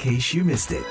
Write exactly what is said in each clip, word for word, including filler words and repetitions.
case you missed it.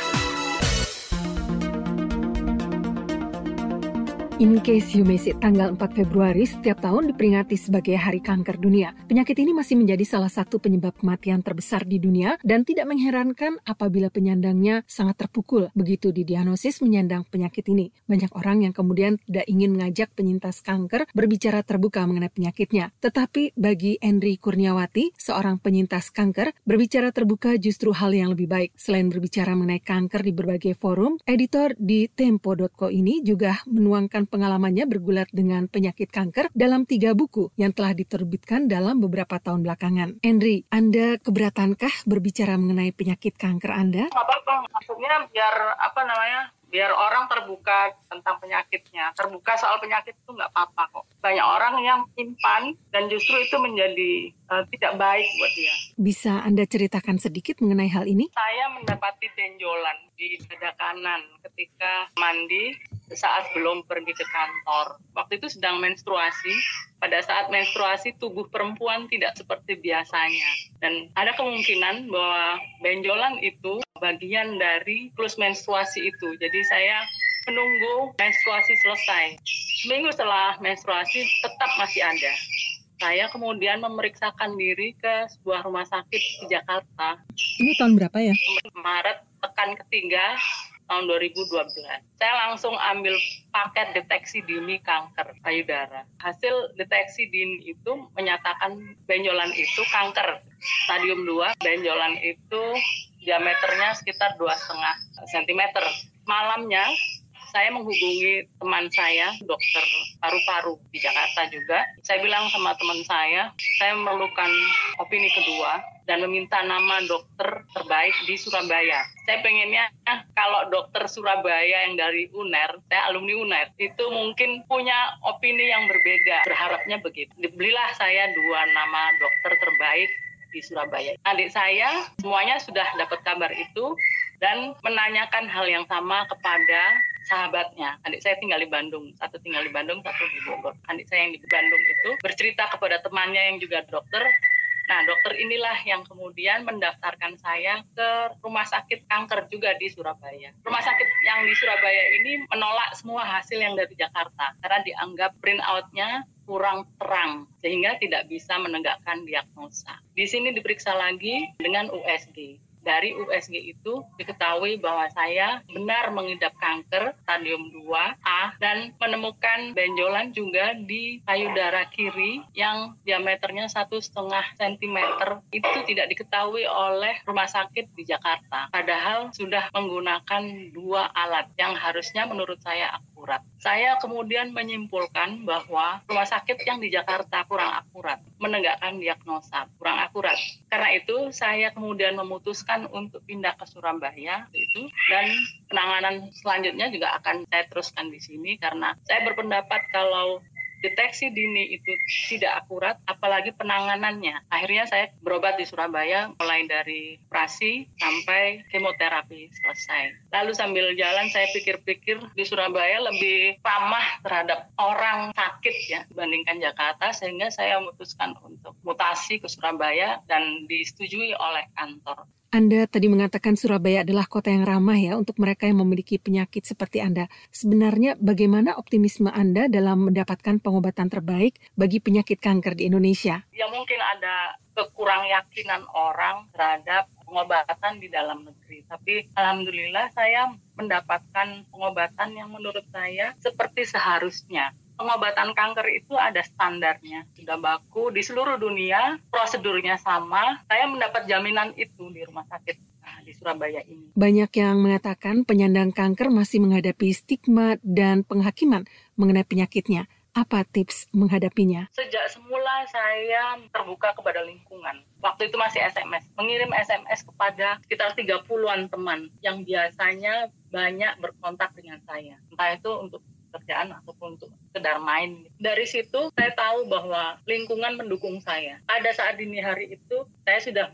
In case you miss it, tanggal empat Februari setiap tahun diperingati sebagai Hari Kanker Dunia. Penyakit ini masih menjadi salah satu penyebab kematian terbesar di dunia dan tidak mengherankan apabila penyandangnya sangat terpukul begitu didiagnosis menyandang penyakit ini. Banyak orang yang kemudian tidak ingin mengajak penyintas kanker berbicara terbuka mengenai penyakitnya. Tetapi bagi Endri Kurniawati, seorang penyintas kanker, berbicara terbuka justru hal yang lebih baik. Selain berbicara mengenai kanker di berbagai forum, editor di tempo dot co ini juga menuangkan pengalamannya bergulat dengan penyakit kanker dalam tiga buku yang telah diterbitkan dalam beberapa tahun belakangan. Endri, Anda keberatankah berbicara mengenai penyakit kanker Anda? Nggak apa-apa, maksudnya biar apa namanya, biar orang terbuka tentang penyakitnya. Terbuka soal penyakit itu nggak apa-apa kok. Banyak orang yang simpan dan justru itu menjadi uh, tidak baik buat dia. Bisa Anda ceritakan sedikit mengenai hal ini? Saya mendapati benjolan di dada kanan ketika mandi saat belum pergi ke kantor. Waktu itu sedang menstruasi. Pada saat menstruasi tubuh perempuan tidak seperti biasanya. Dan ada kemungkinan bahwa benjolan itu bagian dari siklus menstruasi itu. Jadi saya menunggu menstruasi selesai. Seminggu setelah menstruasi tetap masih ada. Saya kemudian memeriksakan diri ke sebuah rumah sakit di Jakarta. Ini tahun berapa ya? Maret pekan ketiga tahun dua ribu dua belas. Saya langsung ambil paket deteksi dini kanker payudara. Hasil deteksi dini itu menyatakan benjolan itu kanker stadium dua. Benjolan itu diameternya sekitar dua koma lima sentimeter. Malamnya saya menghubungi teman saya, dokter paru-paru di Jakarta juga. Saya bilang sama teman saya, saya memerlukan opini kedua dan meminta nama dokter terbaik di Surabaya. Saya pengennya kalau dokter Surabaya yang dari U N E R, saya alumni U N E R, itu mungkin punya opini yang berbeda. Berharapnya begitu. Dibelilah saya dua nama dokter terbaik di Surabaya. Adik saya semuanya sudah dapat kabar itu dan menanyakan hal yang sama kepada sahabatnya. Adik saya tinggal di Bandung, satu tinggal di Bandung, satu di Bogor. Adik saya yang di Bandung itu bercerita kepada temannya yang juga dokter. Nah, dokter inilah yang kemudian mendaftarkan saya ke rumah sakit kanker juga di Surabaya. Rumah sakit yang di Surabaya ini menolak semua hasil yang dari Jakarta karena dianggap print out-nya kurang terang sehingga tidak bisa menegakkan diagnosa. Di sini diperiksa lagi dengan U S G. Dari U S G itu diketahui bahwa saya benar mengidap kanker stadium dua A dan menemukan benjolan juga di payudara kiri yang diameternya satu setengah sentimeter. Itu tidak diketahui oleh rumah sakit di Jakarta. Padahal sudah menggunakan dua alat yang harusnya menurut saya akurat. Saya kemudian menyimpulkan bahwa rumah sakit yang di Jakarta kurang akurat, menegakkan diagnosa kurang akurat. Karena itu saya kemudian memutuskan untuk pindah ke Surabaya itu, dan penanganan selanjutnya juga akan saya teruskan di sini karena saya berpendapat kalau deteksi dini itu tidak akurat, apalagi penanganannya. Akhirnya saya berobat di Surabaya, mulai dari operasi sampai kemoterapi selesai. Lalu sambil jalan saya pikir-pikir di Surabaya lebih ramah terhadap orang sakit ya dibandingkan Jakarta, sehingga saya memutuskan untuk mutasi ke Surabaya dan disetujui oleh kantor. Anda tadi mengatakan Surabaya adalah kota yang ramah ya untuk mereka yang memiliki penyakit seperti Anda. Sebenarnya bagaimana optimisme Anda dalam mendapatkan pengobatan terbaik bagi penyakit kanker di Indonesia? Ya mungkin ada kekurang yakinan orang terhadap pengobatan di dalam negeri. Tapi alhamdulillah saya mendapatkan pengobatan yang menurut saya seperti seharusnya. Pengobatan kanker itu ada standarnya, sudah baku di seluruh dunia, prosedurnya sama. Saya mendapat jaminan itu di rumah sakit nah, di Surabaya ini. Banyak yang mengatakan penyandang kanker masih menghadapi stigma dan penghakiman mengenai penyakitnya. Apa tips menghadapinya? Sejak semula saya terbuka kepada lingkungan. Waktu itu masih S M S, mengirim S M S kepada sekitar tiga puluhan teman yang biasanya banyak berkontak dengan saya. Entah itu untuk kerjaan ataupun untuk sekedar main. Dari situ saya tahu bahwa lingkungan mendukung saya. Pada saat dini hari itu saya sudah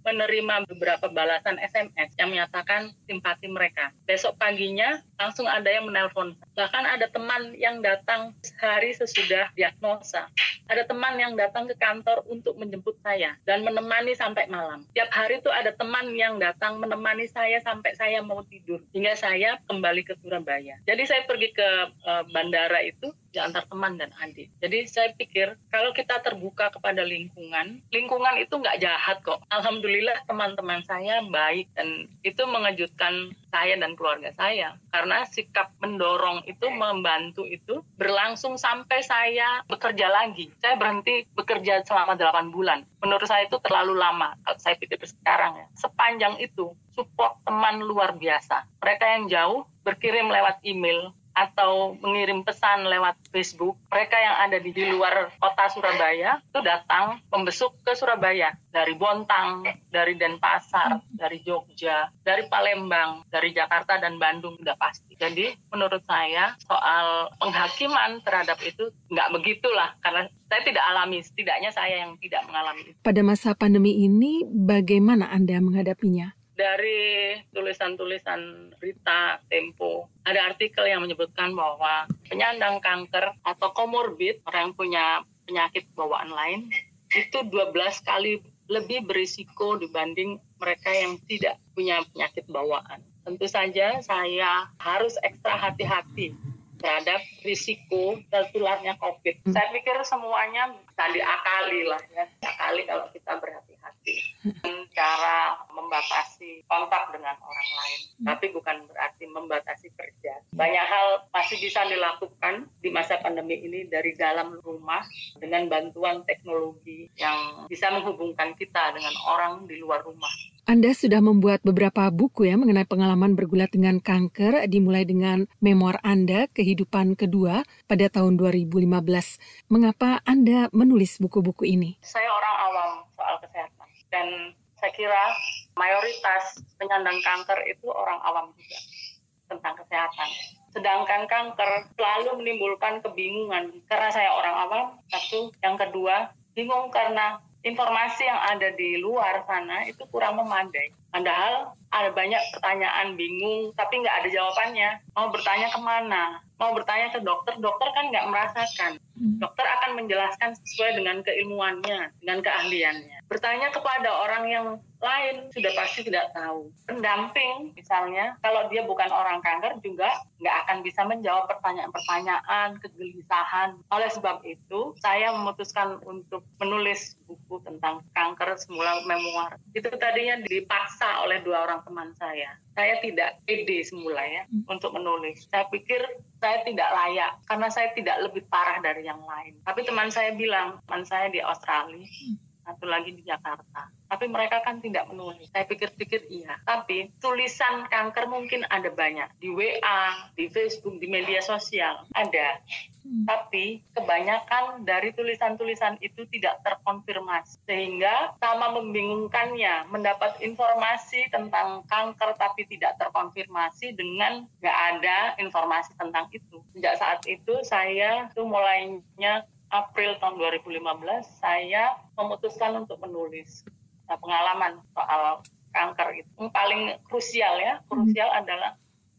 menerima beberapa balasan S M S yang menyatakan simpati mereka. Besok paginya langsung ada yang menelpon. Bahkan ada teman yang datang sehari sesudah diagnosa. Ada teman yang datang ke kantor untuk menjemput saya dan menemani sampai malam. Tiap hari itu ada teman yang datang menemani saya sampai saya mau tidur. Hingga saya kembali ke Surabaya. Jadi saya pergi ke uh, bandara itu diantar teman dan adik. Jadi saya pikir kalau kita terbuka kepada lingkungan, lingkungan itu nggak jahat kok. Alhamdulillah teman-teman saya baik dan itu mengejutkan saya dan keluarga saya. Karena sikap mendorong itu, membantu itu berlangsung sampai saya bekerja lagi. Saya berhenti bekerja selama delapan bulan. Menurut saya itu terlalu lama. Kalau saya pikir sekarang ya. Sepanjang itu support teman luar biasa. Mereka yang jauh berkirim lewat email atau mengirim pesan lewat Facebook. Mereka yang ada di, di luar kota Surabaya itu datang membesuk ke Surabaya. Dari Bontang, dari Denpasar, dari Jogja, dari Palembang, dari Jakarta dan Bandung sudah pasti. Jadi menurut saya soal penghakiman terhadap itu nggak begitulah. Karena saya tidak alami, setidaknya saya yang tidak mengalami itu. Pada masa pandemi ini bagaimana Anda menghadapinya? Dari tulisan-tulisan berita Tempo, ada artikel yang menyebutkan bahwa penyandang kanker atau komorbid, orang yang punya penyakit bawaan lain, itu dua belas kali lebih berisiko dibanding mereka yang tidak punya penyakit bawaan. Tentu saja saya harus ekstra hati-hati terhadap risiko tertularnya COVID. Hmm. Saya pikir semuanya bisa diakali lah ya, diakali kalau kita berhati-hati. Dan cara membatasi kontak dengan orang lain, hmm. tapi bukan berarti membatasi kerja. Banyak hal masih bisa dilakukan di masa pandemi ini dari dalam rumah dengan bantuan teknologi yang bisa menghubungkan kita dengan orang di luar rumah. Anda sudah membuat beberapa buku ya mengenai pengalaman bergulat dengan kanker, dimulai dengan memoir Anda, Kehidupan Kedua, pada tahun dua ribu lima belas. Mengapa Anda menulis buku-buku ini? Saya orang awam soal kesehatan, dan saya kira mayoritas penyandang kanker itu orang awam juga tentang kesehatan. Sedangkan kanker selalu menimbulkan kebingungan, karena saya orang awam, satu. Yang kedua, bingung karena informasi yang ada di luar sana itu kurang memadai. Padahal ada banyak pertanyaan bingung, tapi nggak ada jawabannya. Mau bertanya kemana? Mau bertanya ke dokter, dokter kan nggak merasakan. Dokter akan menjelaskan sesuai dengan keilmuannya, dengan keahliannya. Bertanya kepada orang yang lain sudah pasti tidak tahu. Pendamping misalnya, kalau dia bukan orang kanker juga nggak akan bisa menjawab pertanyaan-pertanyaan, kegelisahan. Oleh sebab itu, saya memutuskan untuk menulis buku tentang kanker, semula memoir. Itu tadinya dipaksa oleh dua orang teman saya. Saya tidak pede semula ya hmm. untuk menulis. Saya pikir saya tidak layak karena saya tidak lebih parah dari yang lain. Tapi teman saya bilang, teman saya di Australia, hmm. satu lagi di Jakarta. Tapi mereka kan tidak menulis. Saya pikir-pikir iya. Tapi tulisan kanker mungkin ada banyak. Di W A, di Facebook, di media sosial. Ada. Hmm. Tapi kebanyakan dari tulisan-tulisan itu tidak terkonfirmasi. Sehingga sama membingungkannya mendapat informasi tentang kanker tapi tidak terkonfirmasi dengan nggak ada informasi tentang itu. Sejak saat itu saya tuh mulainya April tahun dua ribu lima belas saya memutuskan untuk menulis nah, pengalaman soal kanker itu. Yang paling krusial ya, krusial hmm. adalah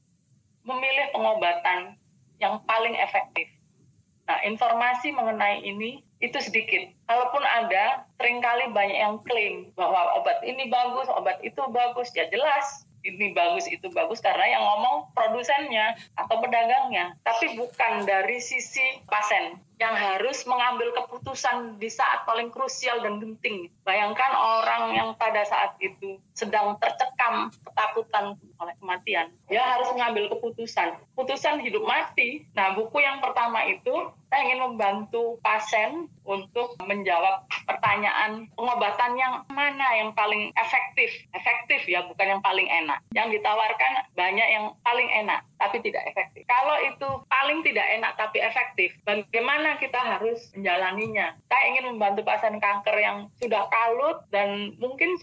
memilih pengobatan yang paling efektif. Nah, informasi mengenai ini itu sedikit. Kalaupun ada, seringkali banyak yang klaim bahwa obat ini bagus, obat itu bagus. Ya jelas, ini bagus, itu bagus karena yang ngomong produsennya atau pedagangnya. Tapi bukan dari sisi pasien yang harus mengambil keputusan di saat paling krusial dan penting. Bayangkan orang yang pada saat itu sedang tercekam ketakutan oleh kematian. Dia harus mengambil keputusan. Keputusan hidup mati. Nah, buku yang pertama itu saya ingin membantu pasien untuk menjawab pertanyaan pengobatan yang mana yang paling efektif. Efektif ya, bukan yang paling enak. Yang ditawarkan banyak yang paling enak, tapi tidak efektif. Kalau itu paling tidak enak tapi efektif, bagaimana kita harus menjalaninya? Saya ingin membantu pasien kanker yang sudah kalut dan mungkin sulit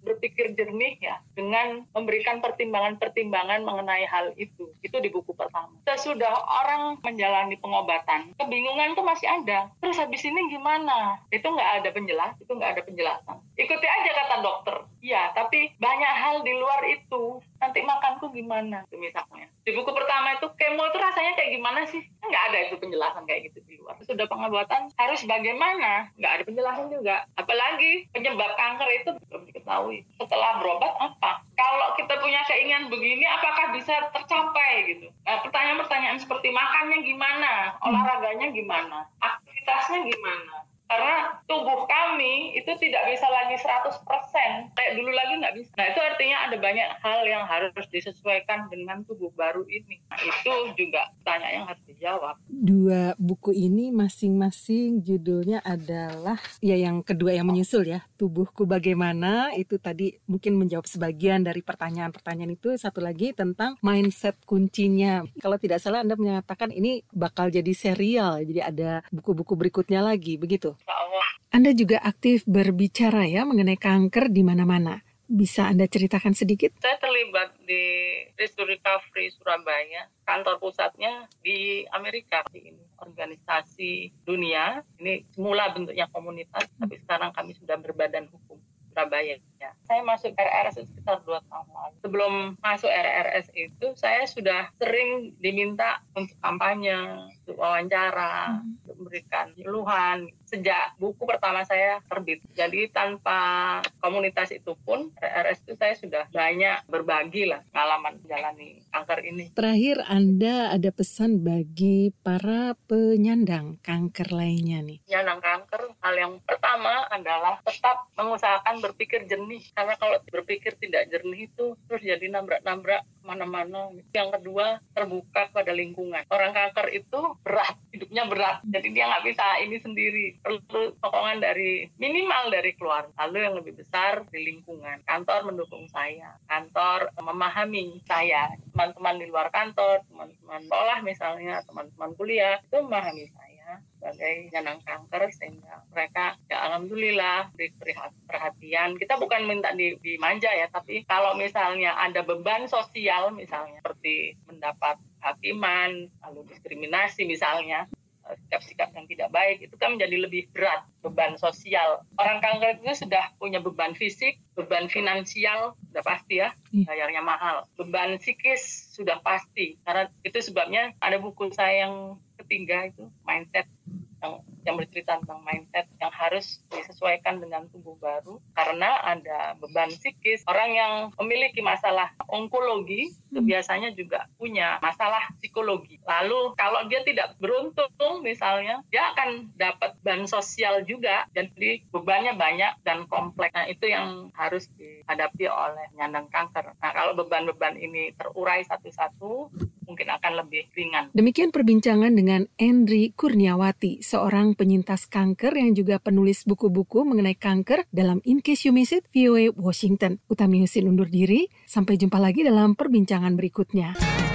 berpikir jernih ya, dengan memberikan pertimbangan-pertimbangan mengenai hal itu. Itu di buku pertama. Sesudah orang menjalani pengobatan, kebingungan tuh masih ada. Terus habis ini gimana? Itu nggak ada penjelas, itu nggak ada penjelasan. Ikuti aja kata dokter. Ya, tapi banyak hal di luar itu. Nanti makanku gimana? Itu misalnya. Di buku pertama itu, kemo itu rasanya kayak gimana sih? Nggak ada itu penjelasan kayak gitu di luar. Sudah pengobatan harus bagaimana? Nggak ada penjelasan juga. Apalagi penyebab kanker itu belum diketahui. Setelah berobat apa? Kalau kita punya keinginan begini, apakah bisa tercapai gitu? Nah, pertanyaan-pertanyaan seperti makannya gimana? Olahraganya gimana? Aktivitasnya gimana? Karena tubuh kami itu tidak bisa lagi seratus persen. Kayak dulu lagi nggak bisa. Nah, itu artinya ada banyak hal yang harus disesuaikan dengan tubuh baru ini. Nah, itu juga pertanyaan yang harus dijawab. Dua buku ini masing-masing judulnya adalah, ya yang kedua yang menyusul ya, Tubuhku Bagaimana, itu tadi mungkin menjawab sebagian dari pertanyaan-pertanyaan itu. Satu lagi tentang mindset kuncinya. Kalau tidak salah Anda menyatakan ini bakal jadi serial, jadi ada buku-buku berikutnya lagi, begitu? Anda juga aktif berbicara ya mengenai kanker di mana-mana. Bisa Anda ceritakan sedikit? Saya terlibat di Risk to Recovery Surabaya. Kantor pusatnya di Amerika. Ini organisasi dunia. Ini semula bentuknya komunitas, tapi sekarang kami sudah berbadan hukum Surabaya. Ya. Saya masuk R R S sekitar dua tahun lalu. Sebelum masuk R R S itu, saya sudah sering diminta untuk kampanye, untuk wawancara, hmm. untuk memberikan keluhan. Sejak buku pertama saya terbit. Jadi tanpa komunitas itu pun, R R S itu saya sudah banyak berbagi lah pengalaman menjalani kanker ini. Terakhir, Anda ada pesan bagi para penyandang kanker lainnya nih? Penyandang kanker, hal yang pertama adalah tetap mengusahakan berpikir jernih. Karena kalau berpikir tidak jernih itu terus jadi nabrak-nabrak kemana-mana. Yang kedua, terbuka pada lingkungan. Orang kanker itu berat, hidupnya berat. Jadi dia nggak bisa ini sendiri. Perlu sokongan dari minimal dari keluarga. Lalu yang lebih besar di lingkungan. Kantor mendukung saya. Kantor memahami saya. Teman-teman di luar kantor, teman-teman sekolah misalnya, teman-teman kuliah, itu memahami saya sebagai penyandang kanker, sehingga mereka ya alhamdulillah beri perhatian. Kita bukan minta di, dimanja ya, tapi kalau misalnya ada beban sosial misalnya seperti mendapat hakiman, lalu diskriminasi misalnya, sikap-sikap yang tidak baik, itu kan menjadi lebih berat beban sosial. Orang kanker itu sudah punya beban fisik, beban finansial, sudah pasti ya, bayarnya mahal. Beban psikis sudah pasti, karena itu sebabnya ada buku saya yang ketiga itu, Mindset, yang, yang bercerita tentang mindset yang harus disesuaikan dengan tubuh baru. Karena ada beban psikis, orang yang memiliki masalah onkologi itu biasanya juga punya masalah psikologi. Lalu kalau dia tidak beruntung misalnya, dia akan dapat beban sosial juga, jadi bebannya banyak dan kompleks. Nah, itu yang harus dihadapi oleh penyandang kanker. Nah, kalau beban-beban ini terurai satu-satu, mungkin akan lebih ringan. Demikian perbincangan dengan Endri Kurniawati, seorang penyintas kanker yang juga penulis buku-buku mengenai kanker dalam In Case You Miss It, V O A Washington. Utami Husin undur diri, sampai jumpa lagi dalam perbincangan berikutnya.